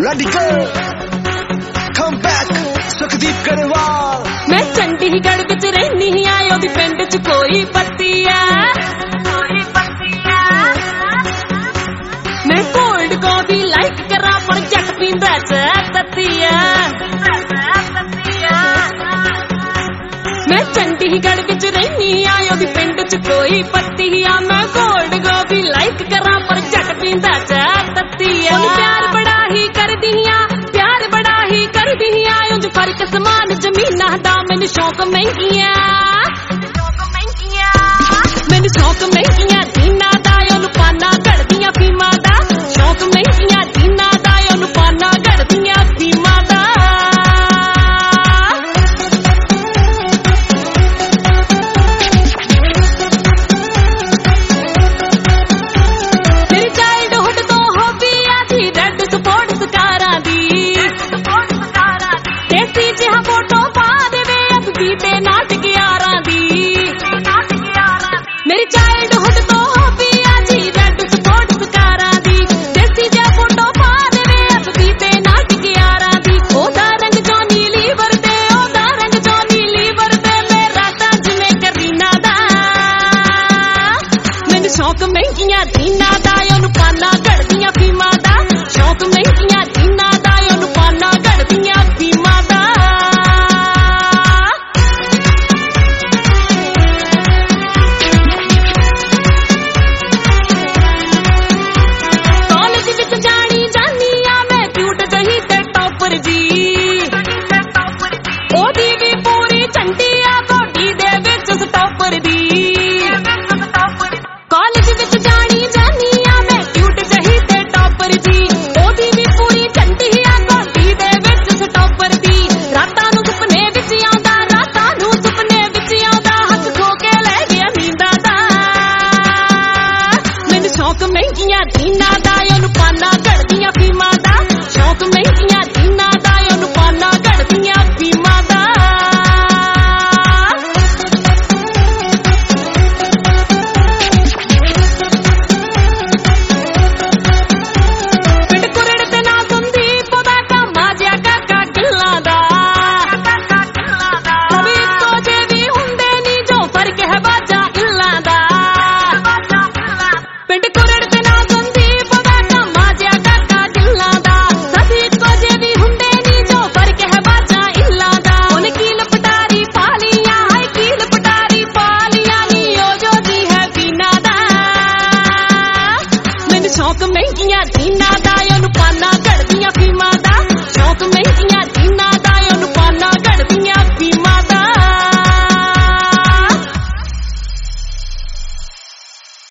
Radical, come back, Sukhdeep Grewal. मैं चंडीगढ़ विच रहनी आ, ओदी पिंड च कोई पत्ती आ। मैं कोल्ड कॉफी लाइक करा पर जट पींदा चाह तत्ती आ। मैं चंडीगढ़ विच रहनी आ, ओदी पिंड च कोई पत्ती आ। मैं कोल्ड कॉफी लाइक करा पर जट पींदा चाह तत्ती आ। प्यार बड़ा ही करदी आ, प्यार बड़ा ही करदी आ। उंज फर्क समान जमीना दा मैनू शौक महंगिया, मैनू शौक महंगिया जीना दा। ओनू पाना घड़दियां फीमा दा शौक महंगिया जीना दा। ओनू पाना घड़दियां फीमा दा। मेरी चाइल्डहुड तो हॉबी आ थी रेड स्पोर्ट्स कारां दी। देसी जिहा फोटो पा देवे एफबी ते नाटक यारां दी। मेरी चाइल्डहुड तो हॉबी आ जी रेड स्पोर्ट्स कारां दी। देसी जिहा फोटो पा देवे एफबी ते नाटक यारां दी। ओदा रंग जॉनी लीवर ते, ओदा रंग जॉनी लीवर ते। मेरा ताज में करीना दा मैनू शौक महंगिया जीना दा। ओनू पाना घड़दियां फीमा दा शौक महंगिया जीना दा। ओनू पाना घड़दियां फीमा दा। ਕਾਲਜ ਵਿੱਚ ਜਾਣੀ ਜਾਨੀ ਆ ਮੈਂ ਕਿਊਟ ਜਹੀ ਤੇ ਟੌਪਰ ਜੀ। ਉਹਦੀ ਵੀ ਪੂਰੀ ਝੰਡੀ ਆ ਬੋਡੀ ਦੇ ਵਿੱਚ ਸਟੌਪਰ ਦੀ। ਕਾਲਜ ਵਿੱਚ ਜਾਣੀ ਜਾਨੀ ਆ ਮੈਂ ਕਿਊਟ ਜਹੀ ਤੇ ਟੌਪਰ ਜੀ। ਉਹਦੀ ਵੀ ਪੂਰੀ ਝੰਡੀ ਆ ਬੋਡੀ ਦੇ ਵਿੱਚ ਸਟੌਪਰ ਦੀ। ਰਾਤਾਂ ਨੂੰ ਸੁਪਨੇ ਵਿੱਚ ਆਉਂਦਾ, ਰਾਤਾਂ ਨੂੰ ਸੁਪਨੇ ਵਿੱਚ ਆਉਂਦਾ। ਹੱਥ ਖੋ ਕੇ ਲੈ ਗਿਆ ਨੀਂਦਾਂ ਦਾ ਮੈਨੂੰ ਸ਼ੌਕ ਮਹਿੰਗੀਆਂ ਜੀਨਾ ਦਾ। ਉਹਨੂੰ ਪਾਨਾ ਘੜਦੀਆਂ ਫੀਮਾਂ ਦਾ ਸ਼ੌਕ ਮਹਿੰਗੀਆਂ ਜੀਨਾ ਦਾ। ਉਹਨੂੰ ਪਾਨਾ ਘੜਦੀਆਂ ਫੀਮਾਂ ਦਾ। ਪਿੰਡ ਕੁਰੜ ਤੇ ਨਾ ਸੰਦੀਪ ਦਾ ਕਾਮਾ ਜਿਹਾ ਕਾਕਾ ਗਿੱਲਾਂ ਦਾ। ਸਭੀ ਇੱਕੋ ਜਿਹੇ ਵੀ ਹੁੰਦੇ ਨੀ ਜੋ ਫਰਕ ਹੈ ਬਾਜਾਂ ਇੱਲਾਂ ਦਾ। ਪਿੰਡ ਕੁਰੜ ਤੇ ਨਾ ਸੰਦੀਪ ਦਾ ਕਾਮਾ ਜਿਹਾ ਕਾਕਾ ਗਿੱਲਾਂ ਦਾ। ਸਭੀ ਇੱਕੋ ਜਿਹੇ ਵੀ ਹੁੰਦੇ ਨੀ ਜੋ ਫਰਕ ਹੈ ਬਾਜਾਂ ਇੱਲਾਂ ਦਾ। ਉਹਨੇ ਕੀਲ ਪਟਾਰੀ ਪਾ ਲੀਆਂ, ਹਾਏ ਕੀਲ ਪਟਾਰੀ ਪਾ ਲੀਆਂ ਨੀ ਉਹ ਜੋ ਜੀ ਹੈ ਵੀਨਾ ਦਾ। ਮੈਨੂੰ ਸ਼ੌਕ ਮਹਿੰਗੀਆਂ ਜੀਨਾ ਦਾ। ਉਹਨੂੰ ਪਾਨਾ ਘੜਦੀਆਂ ਫੀਮਾਂ